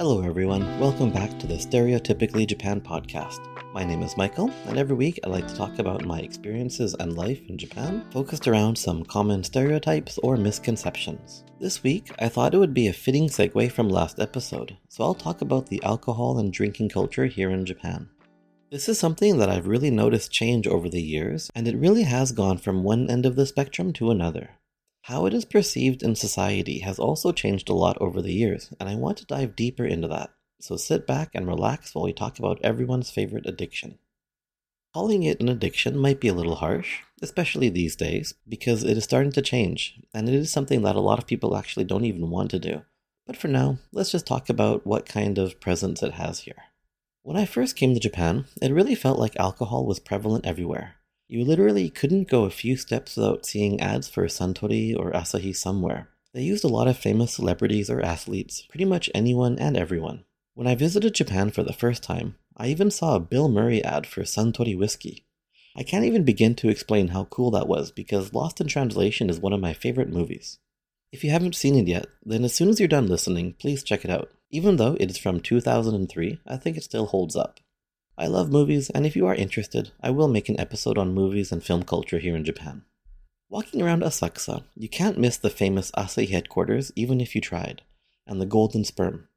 Hello everyone, welcome back to the Stereotypically Japan podcast. My name is Michael, and every week I like to talk about my experiences and life in Japan, focused around some common stereotypes or misconceptions. This week, I thought it would be a fitting segue from last episode, so I'll talk about the alcohol and drinking culture here in Japan. This is something that I've really noticed change over the years, and it really has gone from one end of the spectrum to another. How it is perceived in society has also changed a lot over the years, and I want to dive deeper into that. So sit back and relax while we talk about everyone's favorite addiction. Calling it an addiction might be a little harsh, especially these days, because it is starting to change, and it is something that a lot of people actually don't even want to do. But for now, let's just talk about what kind of presence it has here. When I first came to Japan, it really felt like alcohol was prevalent everywhere. You literally couldn't go a few steps without seeing ads for Suntory or Asahi somewhere. They used a lot of famous celebrities or athletes, pretty much anyone and everyone. When I visited Japan for the first time, I even saw a Bill Murray ad for Suntory whiskey. I can't even begin to explain how cool that was because Lost in Translation is one of my favorite movies. If you haven't seen it yet, then as soon as you're done listening, please check it out. Even though it is from 2003, I think it still holds up. I love movies, and if you are interested, I will make an episode on movies and film culture here in Japan. Walking around Asakusa, you can't miss the famous Asahi headquarters even if you tried. And the golden sperm.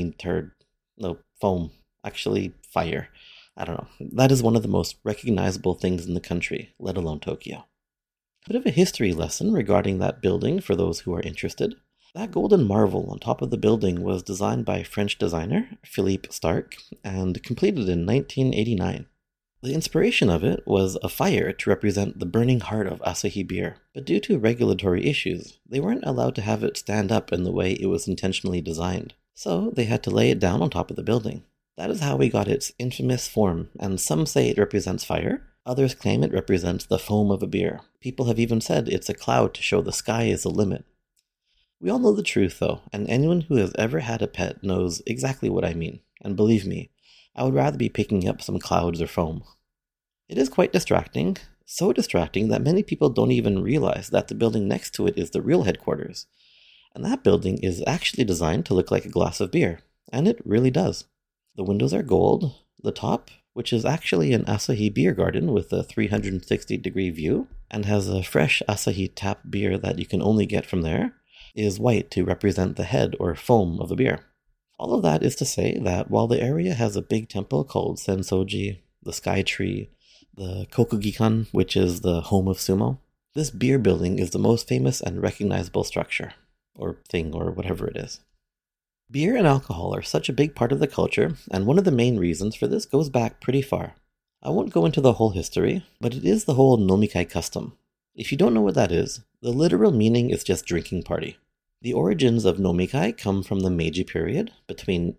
Foam. Actually, fire. I don't know. That is one of the most recognizable things in the country, let alone Tokyo. A bit of a history lesson regarding that building for those who are interested. That golden marvel on top of the building was designed by French designer Philippe Starck and completed in 1989. The inspiration of it was a fire to represent the burning heart of Asahi beer, but due to regulatory issues, they weren't allowed to have it stand up in the way it was intentionally designed, so they had to lay it down on top of the building. That is how we got its infamous form, and some say it represents fire, others claim it represents the foam of a beer. People have even said it's a cloud to show the sky is the limit. We all know the truth though, and anyone who has ever had a pet knows exactly what I mean, and believe me, I would rather be picking up some clouds or foam. It is quite distracting, so distracting that many people don't even realize that the building next to it is the real headquarters, and that building is actually designed to look like a glass of beer, and it really does. The windows are gold, the top, which is actually an Asahi beer garden with a 360-degree view, and has a fresh Asahi tap beer that you can only get from there, is white to represent the head or foam of a beer. All of that is to say that while the area has a big temple called Sensoji, the Sky Tree, the Kokugikan, which is the home of sumo, this beer building is the most famous and recognizable structure, or thing, or whatever it is. Beer and alcohol are such a big part of the culture, and one of the main reasons for this goes back pretty far. I won't go into the whole history, but it is the whole nomikai custom. If you don't know what that is, the literal meaning is just drinking party. The origins of nomikai come from the Meiji period, between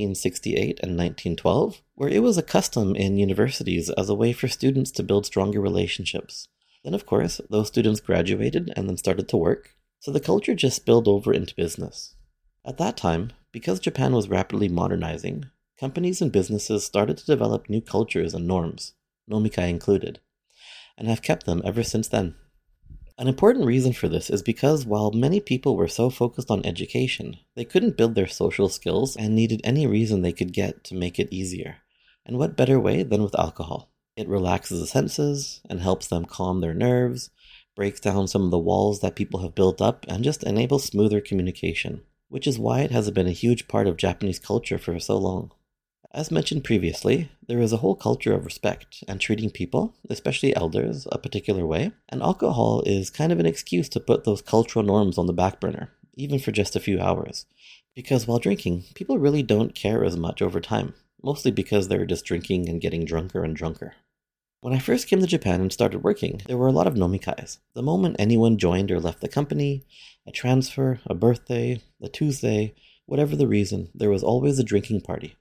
1868 and 1912, where it was a custom in universities as a way for students to build stronger relationships. Then, of course, those students graduated and then started to work, so the culture just spilled over into business. At that time, because Japan was rapidly modernizing, companies and businesses started to develop new cultures and norms, nomikai included, and have kept them ever since then. An important reason for this is because while many people were so focused on education, they couldn't build their social skills and needed any reason they could get to make it easier. And what better way than with alcohol? It relaxes the senses and helps them calm their nerves, breaks down some of the walls that people have built up, and just enables smoother communication, which is why it has been a huge part of Japanese culture for so long. As mentioned previously, there is a whole culture of respect and treating people, especially elders, a particular way, and alcohol is kind of an excuse to put those cultural norms on the back burner, even for just a few hours. Because while drinking, people really don't care as much over time, mostly because they're just drinking and getting drunker and drunker. When I first came to Japan and started working, there were a lot of nomikais. The moment anyone joined or left the company, a transfer, a birthday, a Tuesday, whatever the reason, there was always a drinking party.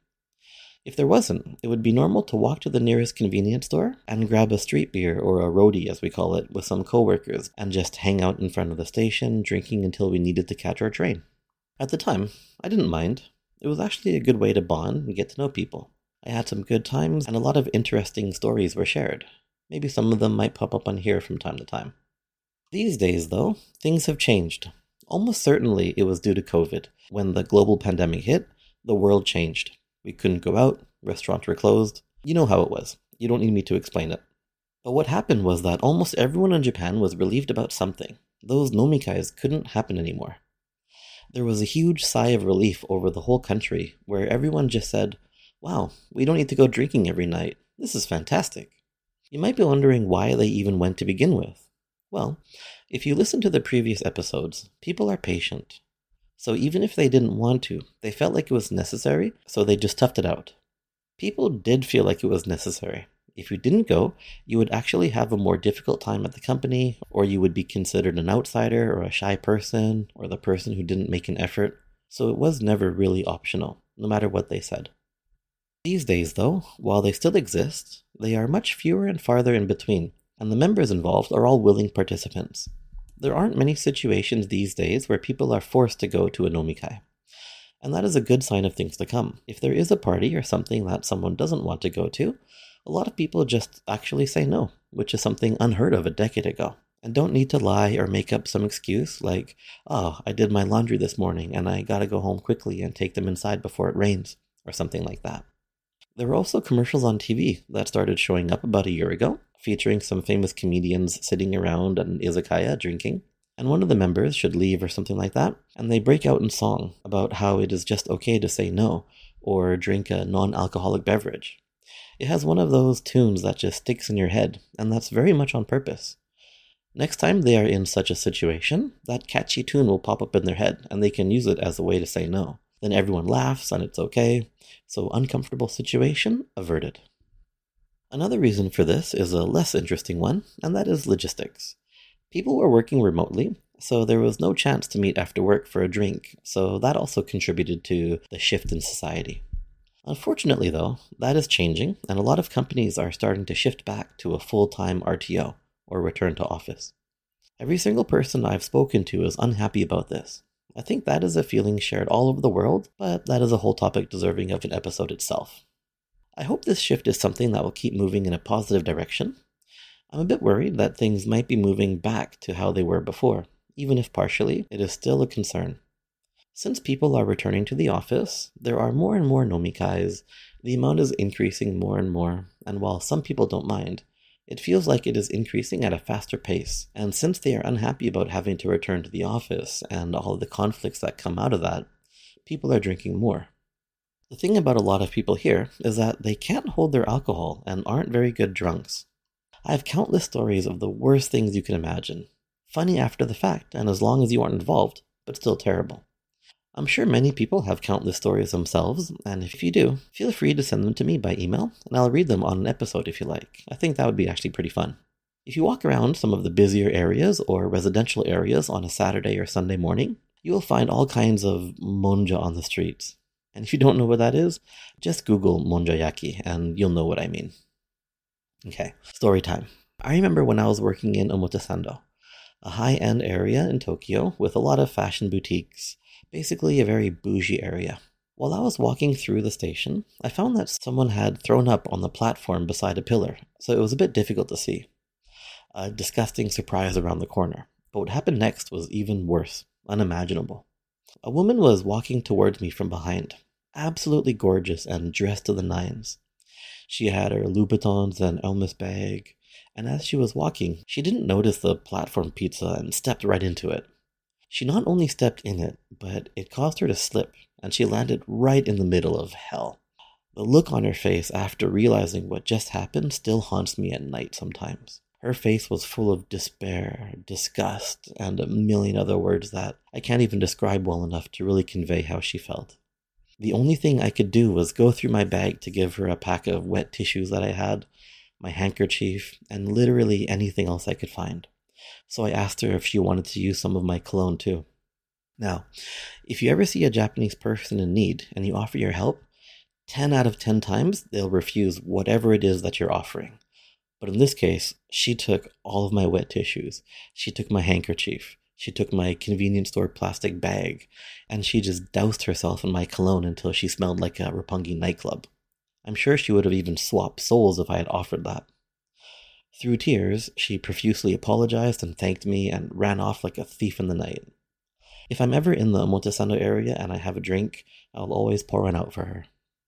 If there wasn't, it would be normal to walk to the nearest convenience store and grab a street beer or a roadie as we call it with some coworkers and just hang out in front of the station drinking until we needed to catch our train. At the time, I didn't mind. It was actually a good way to bond and get to know people. I had some good times and a lot of interesting stories were shared. Maybe some of them might pop up on here from time to time. These days though, things have changed. Almost certainly it was due to COVID. When the global pandemic hit, The world changed. We couldn't go out, restaurants were closed. You know how it was. You don't need me to explain it. But what happened was that almost everyone in Japan was relieved about something. Those nomikais couldn't happen anymore. There was a huge sigh of relief over the whole country where everyone just said, "Wow, we don't need to go drinking every night. This is fantastic." You might be wondering why they even went to begin with. Well, if you listen to the previous episodes, people are patient. So even if they didn't want to, they felt like it was necessary, so they just toughed it out. People did feel like it was necessary. If you didn't go, you would actually have a more difficult time at the company, or you would be considered an outsider or a shy person, or the person who didn't make an effort. So it was never really optional, no matter what they said. These days, though, while they still exist, they are much fewer and farther in between, and the members involved are all willing participants. There aren't many situations these days where people are forced to go to a nomikai. And that is a good sign of things to come. If there is a party or something that someone doesn't want to go to, a lot of people just actually say no, which is something unheard of a decade ago, and don't need to lie or make up some excuse like, "Oh, I did my laundry this morning and I gotta go home quickly and take them inside before it rains," or something like that. There were also commercials on TV that started showing up about a year ago, featuring some famous comedians sitting around an izakaya drinking, and one of the members should leave or something like that, and they break out in song about how it is just okay to say no, or drink a non-alcoholic beverage. It has one of those tunes that just sticks in your head, and that's very much on purpose. Next time they are in such a situation, that catchy tune will pop up in their head, and they can use it as a way to say no. Then everyone laughs, and it's okay. So uncomfortable situation averted. Another reason for this is a less interesting one, and that is logistics. People were working remotely, so there was no chance to meet after work for a drink, so that also contributed to the shift in society. Unfortunately, though, that is changing, and a lot of companies are starting to shift back to a full-time RTO, or return to office. Every single person I've spoken to is unhappy about this. I think that is a feeling shared all over the world, but that is a whole topic deserving of an episode itself. I hope this shift is something that will keep moving in a positive direction. I'm a bit worried that things might be moving back to how they were before, even if partially, it is still a concern. Since people are returning to the office, there are more and more nomikais, the amount is increasing more and more, and while some people don't mind, it feels like it is increasing at a faster pace, and since they are unhappy about having to return to the office and all of the conflicts that come out of that, people are drinking more. The thing about a lot of people here is that they can't hold their alcohol and aren't very good drunks. I have countless stories of the worst things you can imagine. Funny after the fact, and as long as you aren't involved, but still terrible. I'm sure many people have countless stories themselves, and if you do, feel free to send them to me by email, and I'll read them on an episode if you like. I think that would be actually pretty fun. If you walk around some of the busier areas or residential areas on a Saturday or Sunday morning, you will find all kinds of monja on the streets. And if you don't know what that is, just Google monjayaki and you'll know what I mean. Okay, story time. I remember when I was working in Omotesando, a high-end area in Tokyo with a lot of fashion boutiques, basically a very bougie area. While I was walking through the station, I found that someone had thrown up on the platform beside a pillar, so it was a bit difficult to see. A disgusting surprise around the corner. But what happened next was even worse, unimaginable. A woman was walking towards me from behind, absolutely gorgeous and dressed to the nines. She had her Louboutins and Hermès bag, and as she was walking, she didn't notice the platform pizza and stepped right into it. She not only stepped in it, but it caused her to slip, and she landed right in the middle of hell. The look on her face after realizing what just happened still haunts me at night sometimes. Her face was full of despair, disgust, and a million other words that I can't even describe well enough to really convey how she felt. The only thing I could do was go through my bag to give her a pack of wet tissues that I had, my handkerchief, and literally anything else I could find. So I asked her if she wanted to use some of my cologne too. Now, if you ever see a Japanese person in need and you offer your help, 10 out of 10 times they'll refuse whatever it is that you're offering. But in this case, she took all of my wet tissues. She took my handkerchief. She took my convenience store plastic bag. And she just doused herself in my cologne until she smelled like a Roppongi nightclub. I'm sure she would have even swapped souls if I had offered that. Through tears, she profusely apologized and thanked me and ran off like a thief in the night. If I'm ever in the Omotesando area and I have a drink, I'll always pour one out for her.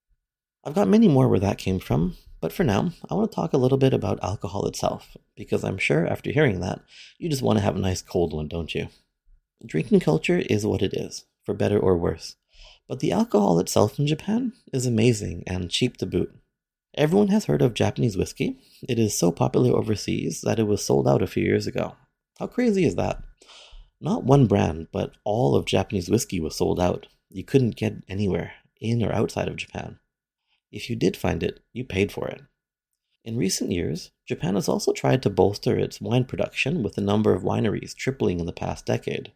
I've got many more where that came from, but for now, I want to talk a little bit about alcohol itself, because I'm sure after hearing that, you just want to have a nice cold one, don't you? Drinking culture is what it is, for better or worse, but the alcohol itself in Japan is amazing and cheap to boot. Everyone has heard of Japanese whiskey. It is so popular overseas that it was sold out a few years ago. How crazy is that? Not one brand, but all of Japanese whiskey was sold out. You couldn't get anywhere, in or outside of Japan. If you did find it, you paid for it. In recent years, Japan has also tried to bolster its wine production with the number of wineries tripling in the past decade.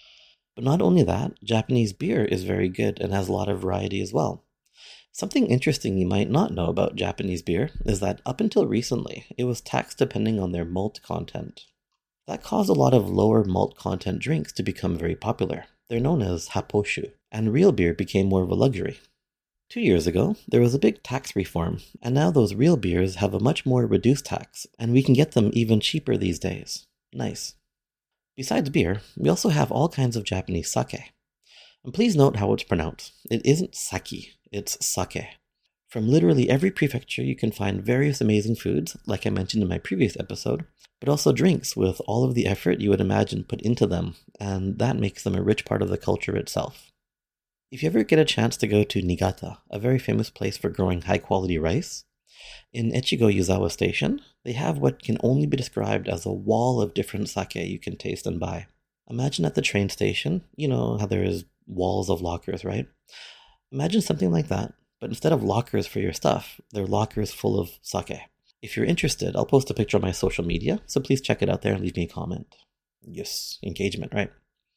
But not only that, Japanese beer is very good and has a lot of variety as well. Something interesting you might not know about Japanese beer is that up until recently, it was taxed depending on their malt content. That caused a lot of lower malt content drinks to become very popular. They're known as happoshu, and real beer became more of a luxury. 2 years ago, there was a big tax reform, and now those real beers have a much more reduced tax, and we can get them even cheaper these days. Nice. Besides beer, we also have all kinds of Japanese sake. And please note how it's pronounced. It isn't sake, it's sake. From literally every prefecture, you can find various amazing foods, like I mentioned in my previous episode, but also drinks with all of the effort you would imagine put into them, and that makes them a rich part of the culture itself. If you ever get a chance to go to Niigata, a very famous place for growing high-quality rice, in Echigo Yuzawa Station, they have what can only be described as a wall of different sake you can taste and buy. Imagine at the train station, you know how there is walls of lockers, right? Imagine something like that, but instead of lockers for your stuff, they're lockers full of sake. If you're interested, I'll post a picture on my social media, so please check it out there and leave me a comment. Yes, engagement, right?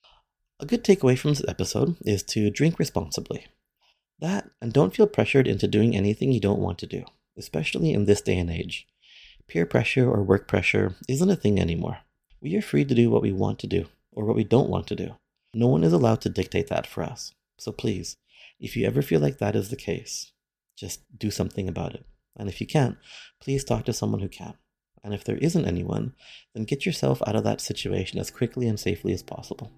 A good takeaway from this episode is to drink responsibly. That, and don't feel pressured into doing anything you don't want to do, especially in this day and age. Peer pressure or work pressure isn't a thing anymore. We are free to do what we want to do, or what we don't want to do. No one is allowed to dictate that for us. So please, if you ever feel like that is the case, just do something about it. And if you can't, please talk to someone who can. And if there isn't anyone, then get yourself out of that situation as quickly and safely as possible.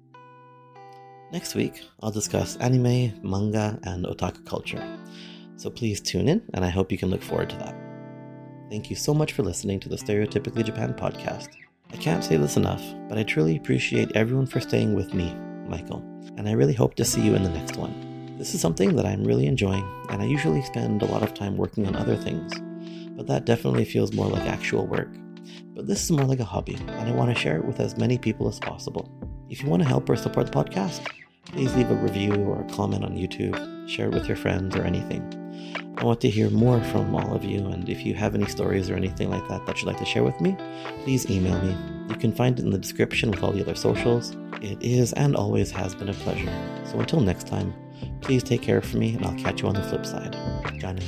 Next week, I'll discuss anime, manga, and otaku culture. So please tune in, and I hope you can look forward to that. Thank you so much for listening to the Stereotypically Japan podcast. I can't say this enough, but I truly appreciate everyone for staying with me, Michael, and I really hope to see you in the next one. This is something that I'm really enjoying, and I usually spend a lot of time working on other things, but that definitely feels more like actual work. But this is more like a hobby, and I want to share it with as many people as possible. If you want to help or support the podcast, please leave a review or a comment on YouTube, share it with your friends or anything. I want to hear more from all of you, and if you have any stories or anything like that you'd like to share with me, please email me. You can find it in the description with all the other socials. It is and always has been a pleasure. So until next time, please take care of me, and I'll catch you on the flip side. Jane.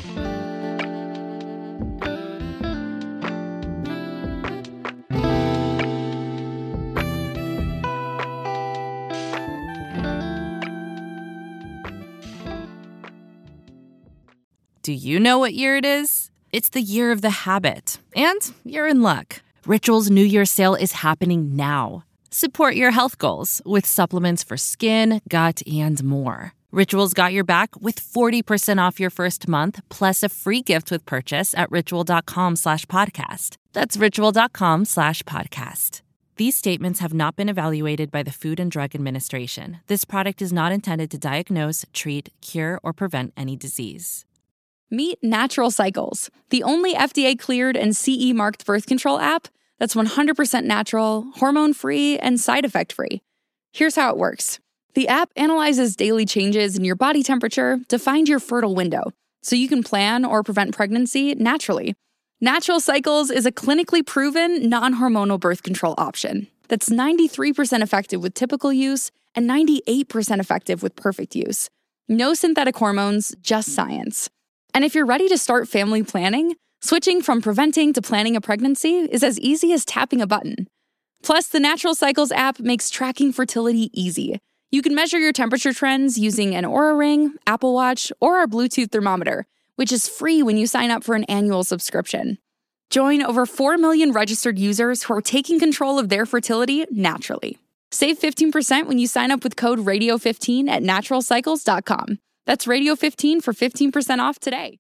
Do you know what year it is? It's the year of the habit, and you're in luck. Ritual's New Year sale is happening now. Support your health goals with supplements for skin, gut, and more. Ritual's got your back with 40% off your first month, plus a free gift with purchase at ritual.com/podcast. That's ritual.com/podcast. These statements have not been evaluated by the Food and Drug Administration. This product is not intended to diagnose, treat, cure, or prevent any disease. Meet Natural Cycles, the only FDA-cleared and CE-marked birth control app that's 100% natural, hormone-free, and side effect-free. Here's how it works. The app analyzes daily changes in your body temperature to find your fertile window, so you can plan or prevent pregnancy naturally. Natural Cycles is a clinically proven, non-hormonal birth control option that's 93% effective with typical use and 98% effective with perfect use. No synthetic hormones, just science. And if you're ready to start family planning, switching from preventing to planning a pregnancy is as easy as tapping a button. Plus, the Natural Cycles app makes tracking fertility easy. You can measure your temperature trends using an Oura Ring, Apple Watch, or our Bluetooth thermometer, which is free when you sign up for an annual subscription. Join over 4 million registered users who are taking control of their fertility naturally. Save 15% when you sign up with code RADIO15 at naturalcycles.com. That's Radio15 for 15% off today.